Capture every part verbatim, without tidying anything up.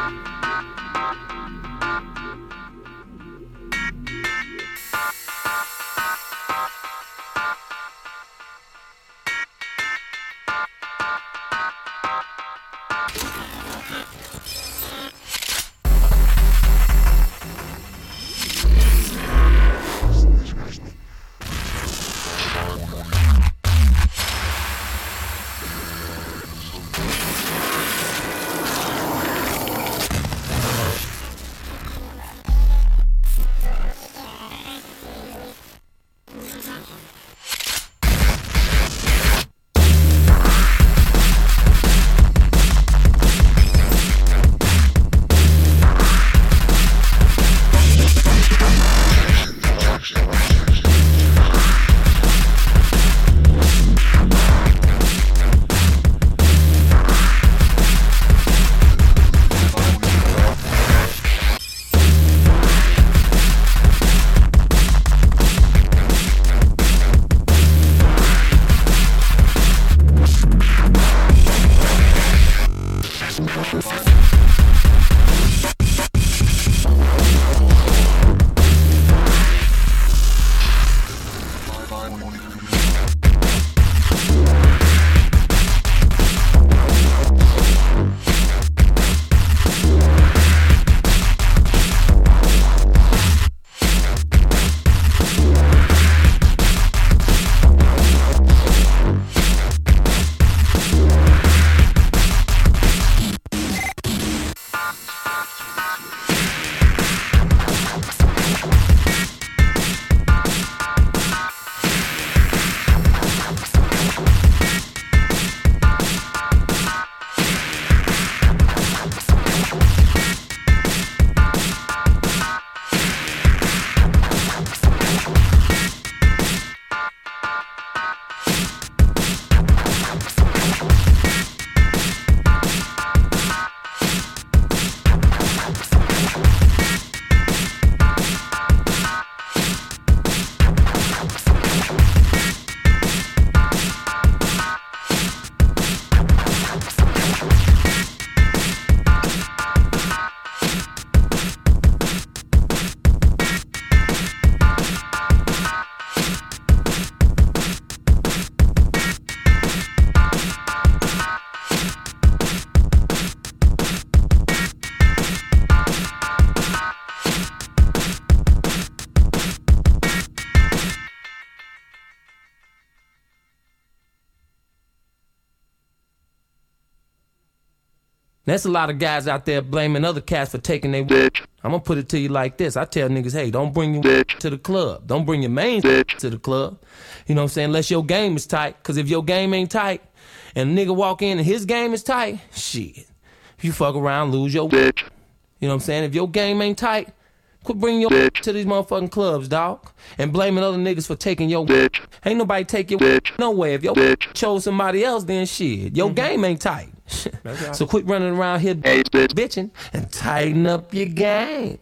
There's a lot of guys out there blaming other cats for taking their bitch. I'm gonna put it to you like this. I tell niggas, hey, don't bring your bitch to the club. Don't bring your main bitch to the club. You know what I'm saying? Unless your game is tight. Cause if your game ain't tight and a nigga walk in and his game is tight, shit. If you fuck around, lose your bitch. You know what I'm saying? If your game ain't tight, quit bringing your bitch to these motherfucking clubs, dawg. And blaming other niggas for taking your bitch. Ain't nobody take your bitch no way. If your bitch chose somebody else, then shit. Your mm-hmm. game ain't tight. Right. So quit running around here hey, bitch. bitching and tighten up your game.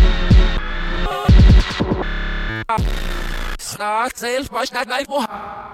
Snart selv, hvor snart nej,